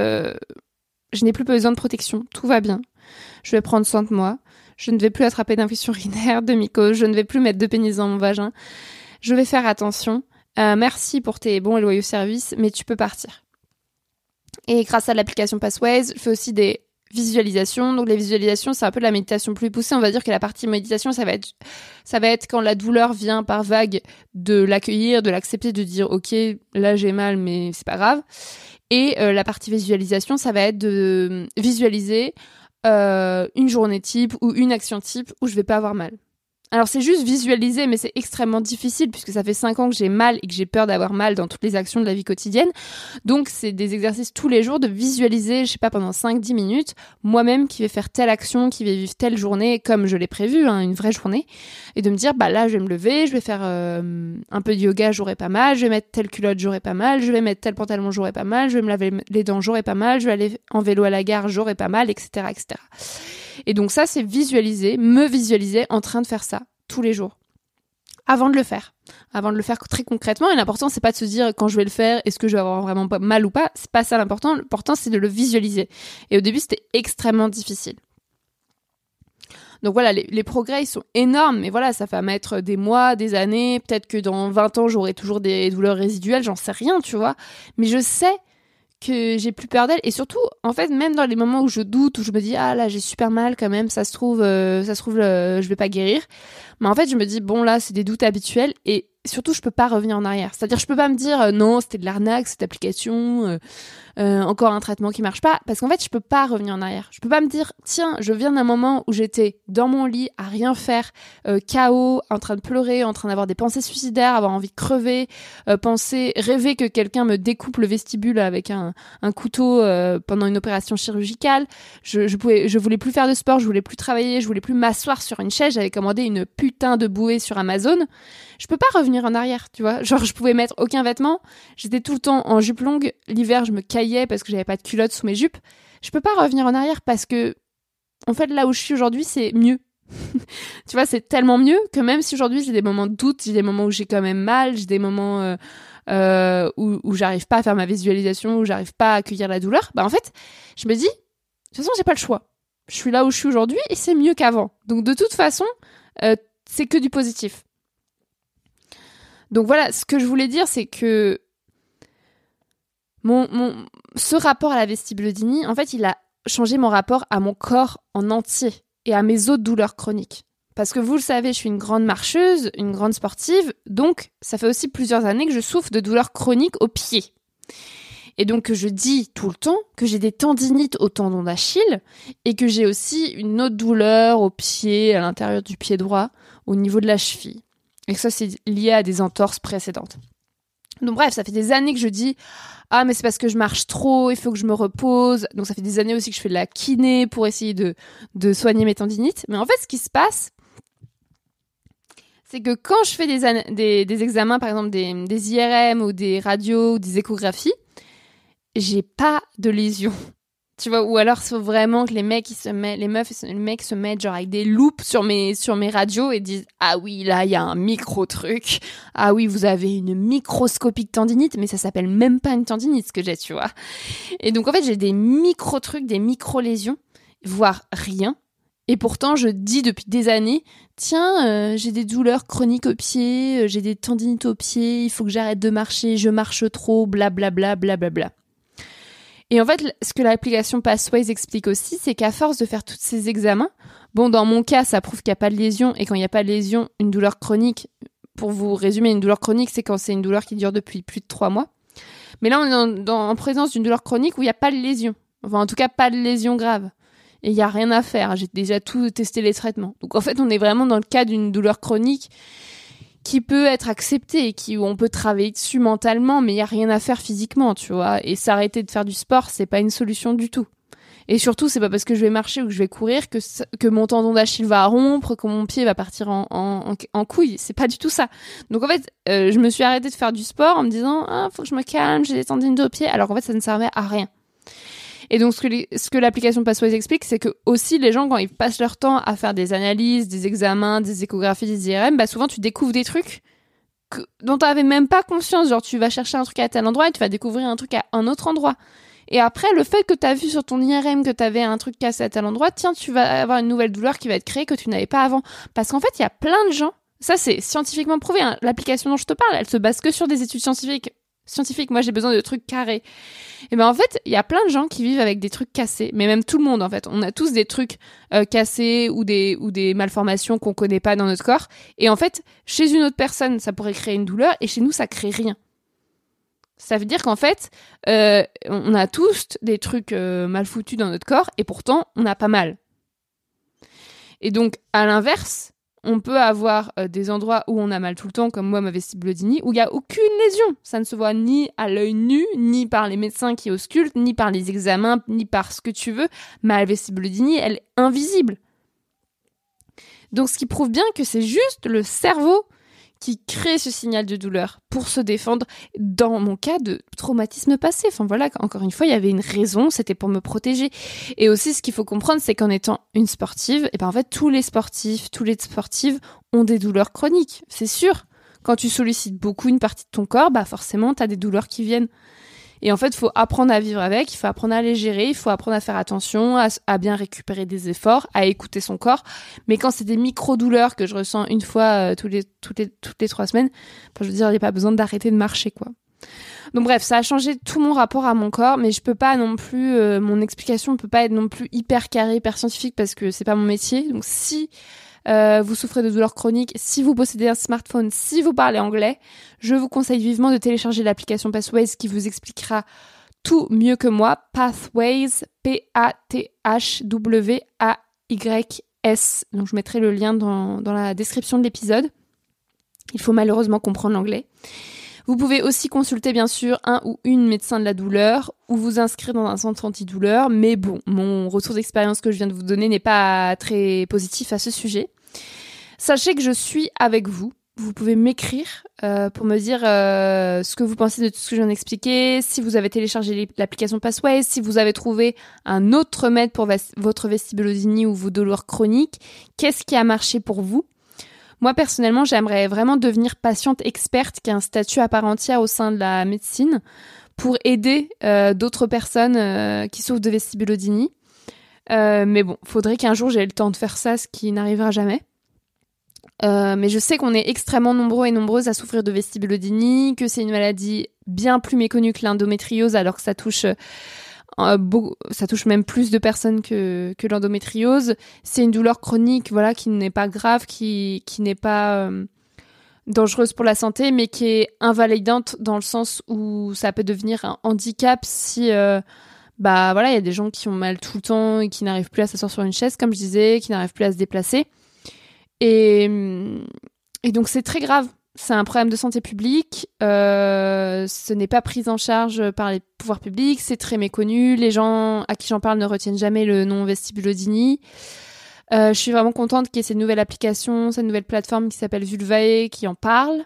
je n'ai plus besoin de protection. Tout va bien. Je vais prendre soin de moi. Je ne vais plus attraper d'infections urinaires, de mycoses. Je ne vais plus mettre de pénis dans mon vagin. Je vais faire attention. Merci pour tes bons et loyaux services, mais tu peux partir. Et grâce à l'application Passways, je fais aussi des visualisations. Donc les visualisations, c'est un peu de la méditation plus poussée. On va dire que la partie méditation, ça va être quand la douleur vient par vague, de l'accueillir, de l'accepter, de dire ok, là j'ai mal, mais c'est pas grave. Et la partie visualisation, ça va être de visualiser une journée type ou une action type où je vais pas avoir mal. Alors c'est juste visualiser, mais c'est extrêmement difficile puisque ça fait 5 ans que j'ai mal et que j'ai peur d'avoir mal dans toutes les actions de la vie quotidienne. Donc c'est des exercices tous les jours de visualiser, je sais pas, pendant 5-10 minutes, moi-même qui vais faire telle action, qui vais vivre telle journée comme je l'ai prévu, une vraie journée, et de me dire bah là je vais me lever, je vais faire un peu de yoga, j'aurai pas mal, je vais mettre telle culotte, j'aurai pas mal, je vais mettre tel pantalon, j'aurai pas mal, je vais me laver les dents, j'aurai pas mal, je vais aller en vélo à la gare, j'aurai pas mal, etc., etc. Et donc ça, c'est visualiser, me visualiser en train de faire ça tous les jours. Avant de le faire très concrètement. Et l'important, c'est pas de se dire quand je vais le faire, est-ce que je vais avoir vraiment mal ou pas. C'est pas ça l'important. L'important, c'est de le visualiser. Et au début, c'était extrêmement difficile. Donc voilà, les progrès, ils sont énormes. Mais voilà, ça va mettre des mois, des années. Peut-être que dans 20 ans, j'aurai toujours des douleurs résiduelles. J'en sais rien, tu vois. Mais je sais que j'ai plus peur d'elle, et surtout en fait même dans les moments où je doute, où je me dis ah là j'ai super mal quand même, ça se trouve je vais pas guérir, mais en fait je me dis bon là c'est des doutes habituels, et surtout je peux pas revenir en arrière, c'est-à-dire je peux pas me dire non c'était de l'arnaque cette application, encore un traitement qui marche pas, parce qu'en fait je peux pas revenir en arrière, je peux pas me dire tiens je viens d'un moment où j'étais dans mon lit à rien faire, KO, en train de pleurer, en train d'avoir des pensées suicidaires, avoir envie de crever, rêver que quelqu'un me découpe le vestibule avec un couteau pendant une opération chirurgicale, je voulais plus faire de sport, je voulais plus travailler, je voulais plus m'asseoir sur une chaise, j'avais commandé une putain de bouée sur Amazon. Je peux pas revenir en arrière, tu vois. Genre, je pouvais mettre aucun vêtement. J'étais tout le temps en jupe longue. L'hiver, je me caillais parce que j'avais pas de culotte sous mes jupes. Je peux pas revenir en arrière parce que, en fait, là où je suis aujourd'hui, c'est mieux. Tu vois, c'est tellement mieux que même si aujourd'hui j'ai des moments de doute, j'ai des moments où j'ai quand même mal, j'ai des moments où j'arrive pas à faire ma visualisation, où j'arrive pas à accueillir la douleur, bah en fait, je me dis, de toute façon, j'ai pas le choix. Je suis là où je suis aujourd'hui et c'est mieux qu'avant. Donc de toute façon, c'est que du positif. Donc voilà, ce que je voulais dire, c'est que ce rapport à la vestibulodynie, en fait, il a changé mon rapport à mon corps en entier et à mes autres douleurs chroniques. Parce que vous le savez, je suis une grande marcheuse, une grande sportive, donc ça fait aussi plusieurs années que je souffre de douleurs chroniques aux pieds. Et donc je dis tout le temps que j'ai des tendinites au tendon d'Achille et que j'ai aussi une autre douleur au pied, à l'intérieur du pied droit, au niveau de la cheville. Et que ça, c'est lié à des entorses précédentes. Donc bref, ça fait des années que je dis « Ah, mais c'est parce que je marche trop, il faut que je me repose. » Donc ça fait des années aussi que je fais de la kiné pour essayer de soigner mes tendinites. Mais en fait, ce qui se passe, c'est que quand je fais des examens, par exemple des IRM ou des radios ou des échographies, j'ai pas de lésions. Tu vois, ou alors il faut vraiment que les mecs se mettent genre avec des loupes sur mes radios et disent ah oui là il y a un micro truc, ah oui vous avez une microscopique tendinite, mais ça s'appelle même pas une tendinite ce que j'ai, tu vois. Et donc en fait j'ai des micro trucs, des micro lésions, voire rien. Et pourtant je dis depuis des années tiens j'ai des douleurs chroniques au pied, j'ai des tendinites au pied, il faut que j'arrête de marcher, je marche trop, blablabla blablabla. Et en fait, ce que l'application Passways explique aussi, c'est qu'à force de faire tous ces examens, bon, dans mon cas, ça prouve qu'il n'y a pas de lésion, et quand il n'y a pas de lésion, une douleur chronique, pour vous résumer, une douleur chronique, c'est quand c'est une douleur qui dure depuis plus de 3 mois. Mais là, on est en présence d'une douleur chronique où il n'y a pas de lésion. Enfin, en tout cas, pas de lésion grave. Et il n'y a rien à faire. J'ai déjà tout testé les traitements. Donc, en fait, on est vraiment dans le cas d'une douleur chronique qui peut être acceptée, où on peut travailler dessus mentalement, mais il n'y a rien à faire physiquement, tu vois. Et s'arrêter de faire du sport, c'est pas une solution du tout. Et surtout, c'est pas parce que je vais marcher ou que je vais courir que mon tendon d'Achille va rompre, que mon pied va partir en couille. C'est pas du tout ça. Donc en fait, je me suis arrêtée de faire du sport en me disant faut que je me calme, j'ai des tendinites au pied. Alors qu'en fait, ça ne servait à rien. Et donc ce que l'application Pathways explique, c'est que aussi les gens, quand ils passent leur temps à faire des analyses, des examens, des échographies, des IRM, bah souvent tu découvres des trucs dont tu n'avais même pas conscience. Genre tu vas chercher un truc à tel endroit et tu vas découvrir un truc à un autre endroit. Et après, le fait que tu as vu sur ton IRM que tu avais un truc cassé à tel endroit, tiens, tu vas avoir une nouvelle douleur qui va être créée que tu n'avais pas avant. Parce qu'en fait, il y a plein de gens, ça c'est scientifiquement prouvé, hein, l'application dont je te parle, elle se base que sur des études scientifiques. Moi j'ai besoin de trucs carrés. Et ben en fait, il y a plein de gens qui vivent avec des trucs cassés, mais même tout le monde en fait. On a tous des trucs cassés ou des malformations qu'on connaît pas dans notre corps. Et en fait, chez une autre personne, ça pourrait créer une douleur et chez nous, ça crée rien. Ça veut dire qu'en fait, on a tous des trucs mal foutus dans notre corps et pourtant, on n'a pas mal. Et donc, à l'inverse, on peut avoir des endroits où on a mal tout le temps, comme moi, ma vestibulodynie, où il n'y a aucune lésion. Ça ne se voit ni à l'œil nu, ni par les médecins qui auscultent, ni par les examens, ni par ce que tu veux. Ma vestibulodynie, elle est invisible. Donc, ce qui prouve bien que c'est juste le cerveau qui crée ce signal de douleur pour se défendre dans mon cas de traumatisme passé. Enfin voilà, encore une fois, il y avait une raison, c'était pour me protéger. Et aussi, ce qu'il faut comprendre, c'est qu'en étant une sportive, et ben en fait, tous les sportives ont des douleurs chroniques, c'est sûr. Quand tu sollicites beaucoup une partie de ton corps, bah forcément, t'as des douleurs qui viennent. Et en fait, il faut apprendre à vivre avec, il faut apprendre à les gérer, il faut apprendre à faire attention, à bien récupérer des efforts, à écouter son corps. Mais quand c'est des micro-douleurs que je ressens une fois toutes les 3 semaines, enfin, je veux dire, il n'y a pas besoin d'arrêter de marcher, quoi. Donc bref, ça a changé tout mon rapport à mon corps, mais je peux pas non plus, mon explication peut pas être non plus hyper carrée, hyper scientifique, parce que c'est pas mon métier. Donc si vous souffrez de douleurs chroniques, si vous possédez un smartphone, si vous parlez anglais, je vous conseille vivement de télécharger l'application Pathways qui vous expliquera tout mieux que moi. Pathways, Pathways. Donc je mettrai le lien dans la description de l'épisode. Il faut malheureusement comprendre l'anglais. Vous pouvez aussi consulter bien sûr un ou une médecin de la douleur ou vous inscrire dans un centre antidouleur. Mais bon, mon retour d'expérience que je viens de vous donner n'est pas très positif à ce sujet. Sachez que je suis avec vous. Vous pouvez m'écrire pour me dire ce que vous pensez de tout ce que je viens d'expliquer, si vous avez téléchargé l'application Pathways, si vous avez trouvé un autre remède pour votre vestibulodynie ou vos douleurs chroniques, qu'est-ce qui a marché pour vous. Moi, personnellement, j'aimerais vraiment devenir patiente experte qui a un statut à part entière au sein de la médecine pour aider d'autres personnes qui souffrent de vestibulodynie. Mais bon, faudrait qu'un jour j'ai le temps de faire ça, ce qui n'arrivera jamais. Mais je sais qu'on est extrêmement nombreux et nombreuses à souffrir de vestibulodynie, que c'est une maladie bien plus méconnue que l'endométriose, alors que ça touche même plus de personnes que l'endométriose. C'est une douleur chronique, voilà, qui n'est pas grave, qui n'est pas dangereuse pour la santé, mais qui est invalidante dans le sens où ça peut devenir un handicap si voilà, il y a des gens qui ont mal tout le temps et qui n'arrivent plus à s'asseoir sur une chaise, comme je disais, qui n'arrivent plus à se déplacer. Et donc c'est très grave. C'est un problème de santé publique. Ce n'est pas pris en charge par les pouvoirs publics. C'est très méconnu. Les gens à qui j'en parle ne retiennent jamais le nom vestibulodynie. Je suis vraiment contente qu'il y ait cette nouvelle application, cette nouvelle plateforme qui s'appelle Vulvae qui en parle.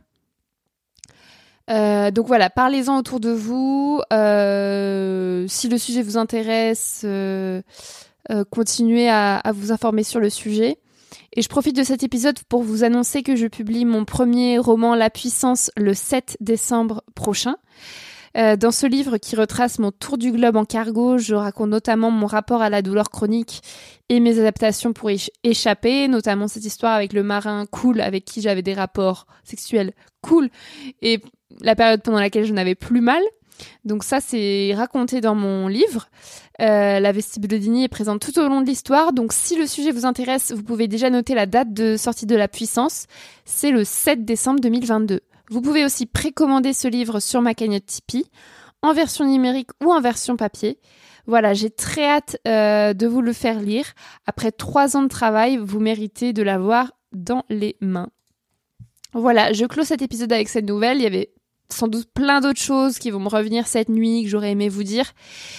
Donc voilà, parlez-en autour de vous. Si le sujet vous intéresse, continuez à vous informer sur le sujet. Et je profite de cet épisode pour vous annoncer que je publie mon premier roman La Puissance le 7 décembre prochain. Dans ce livre qui retrace mon tour du globe en cargo, je raconte notamment mon rapport à la douleur chronique et mes adaptations pour y échapper, notamment cette histoire avec le marin cool avec qui j'avais des rapports sexuels cool et la période pendant laquelle je n'avais plus mal. Donc ça, c'est raconté dans mon livre. La vestibulodynie est présente tout au long de l'histoire. Donc si le sujet vous intéresse, vous pouvez déjà noter la date de sortie de La Puissance. C'est le 7 décembre 2022. Vous pouvez aussi précommander ce livre sur ma cagnotte Tipeee, en version numérique ou en version papier. Voilà, j'ai très hâte de vous le faire lire. Après 3 ans de travail, vous méritez de l'avoir dans les mains. Voilà, je clôt cet épisode avec cette nouvelle. Il y avait sans doute plein d'autres choses qui vont me revenir cette nuit, que j'aurais aimé vous dire.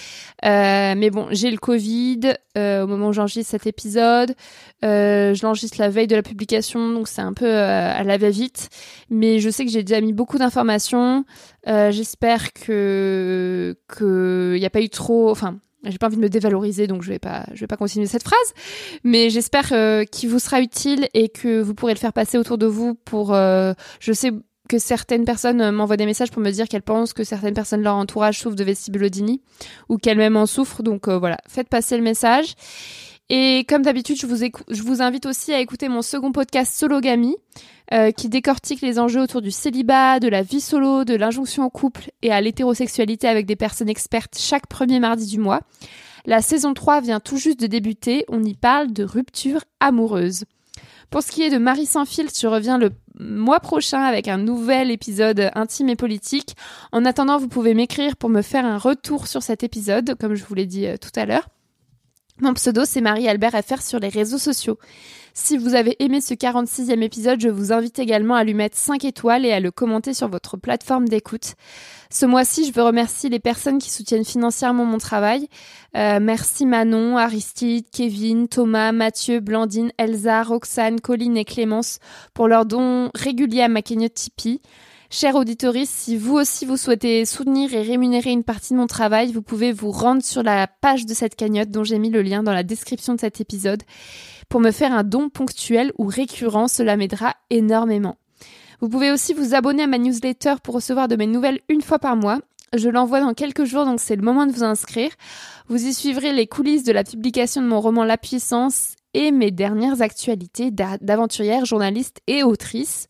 Mais bon, j'ai le Covid au moment où j'enregistre cet épisode. Je l'enregistre la veille de la publication, donc c'est un peu à la va-vite. Mais je sais que j'ai déjà mis beaucoup d'informations. J'espère que y a pas eu trop... Enfin, j'ai pas envie de me dévaloriser, donc je vais pas continuer cette phrase. Mais j'espère qu'il vous sera utile et que vous pourrez le faire passer autour de vous pour... je sais que certaines personnes m'envoient des messages pour me dire qu'elles pensent que certaines personnes de leur entourage souffrent de vestibulodynie ou qu'elles-mêmes en souffrent. Donc voilà, faites passer le message. Et comme d'habitude, je vous invite aussi à écouter mon second podcast Sologamie qui décortique les enjeux autour du célibat, de la vie solo, de l'injonction au couple et à l'hétérosexualité avec des personnes expertes chaque premier mardi du mois. La saison 3 vient tout juste de débuter. On y parle de rupture amoureuse. Pour ce qui est de Marie sans filtre, je reviens le mois prochain avec un nouvel épisode intime et politique. En attendant, vous pouvez m'écrire pour me faire un retour sur cet épisode, comme je vous l'ai dit tout à l'heure. Mon pseudo, c'est Marie-Albert FR sur les réseaux sociaux. Si vous avez aimé ce 46e épisode, je vous invite également à lui mettre 5 étoiles et à le commenter sur votre plateforme d'écoute. Ce mois-ci, je veux remercier les personnes qui soutiennent financièrement mon travail. Merci Manon, Aristide, Kevin, Thomas, Mathieu, Blandine, Elsa, Roxane, Colline et Clémence pour leurs dons réguliers à ma cagnotte Tipeee. Chers auditeurs, si vous aussi vous souhaitez soutenir et rémunérer une partie de mon travail, vous pouvez vous rendre sur la page de cette cagnotte dont j'ai mis le lien dans la description de cet épisode pour me faire un don ponctuel ou récurrent, cela m'aidera énormément. Vous pouvez aussi vous abonner à ma newsletter pour recevoir de mes nouvelles une fois par mois. Je l'envoie dans quelques jours, donc c'est le moment de vous inscrire. Vous y suivrez les coulisses de la publication de mon roman La Puissance et mes dernières actualités d'aventurière, journaliste et autrice.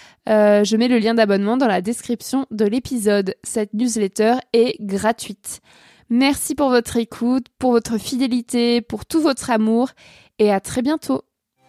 Je mets le lien d'abonnement dans la description de l'épisode. Cette newsletter est gratuite. Merci pour votre écoute, pour votre fidélité, pour tout votre amour et à très bientôt.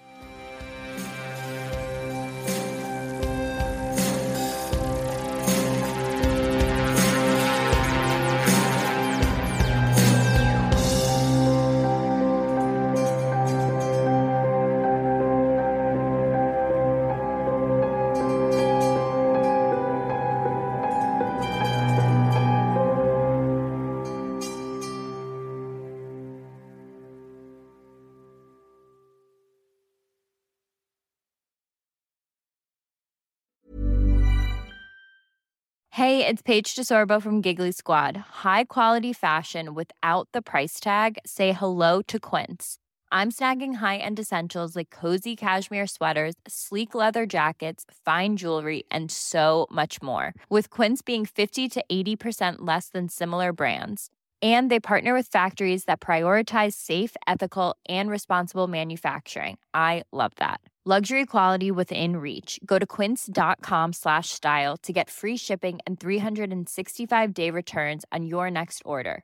Hey, it's Paige DeSorbo from Giggly Squad. High quality fashion without the price tag. Say hello to Quince. I'm snagging high-end essentials like cozy cashmere sweaters, sleek leather jackets, fine jewelry, and so much more. With Quince being 50 to 80% less than similar brands. And they partner with factories that prioritize safe, ethical, and responsible manufacturing. I love that. Luxury quality within reach. Go to quince.com/style to get free shipping and 365-day returns on your next order.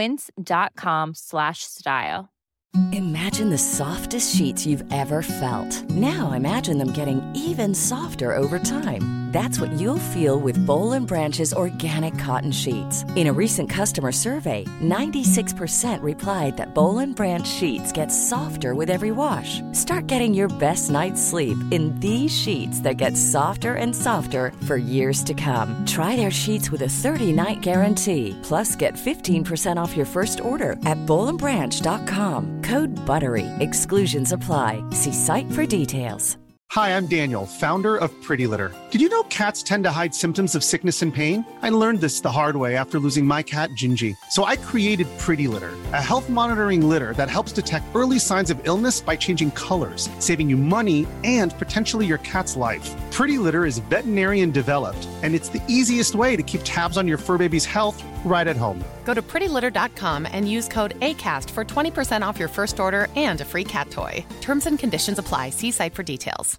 Quince.com/style. Imagine the softest sheets you've ever felt. Now imagine them getting even softer over time. That's what you'll feel with Boll & Branch's organic cotton sheets. In a recent customer survey, 96% replied that Boll & Branch sheets get softer with every wash. Start getting your best night's sleep in these sheets that get softer and softer for years to come. Try their sheets with a 30-night guarantee. Plus, get 15% off your first order at bollandbranch.com. Code BUTTERY. Exclusions apply. See site for details. Hi, I'm Daniel, founder of Pretty Litter. Did you know cats tend to hide symptoms of sickness and pain? I learned this the hard way after losing my cat, Gingy. So I created Pretty Litter, a health monitoring litter that helps detect early signs of illness by changing colors, saving you money and potentially your cat's life. Pretty Litter is veterinarian developed, and it's the easiest way to keep tabs on your fur baby's health right at home. Go to prettylitter.com and use code ACAST for 20% off your first order and a free cat toy. Terms and conditions apply. See site for details.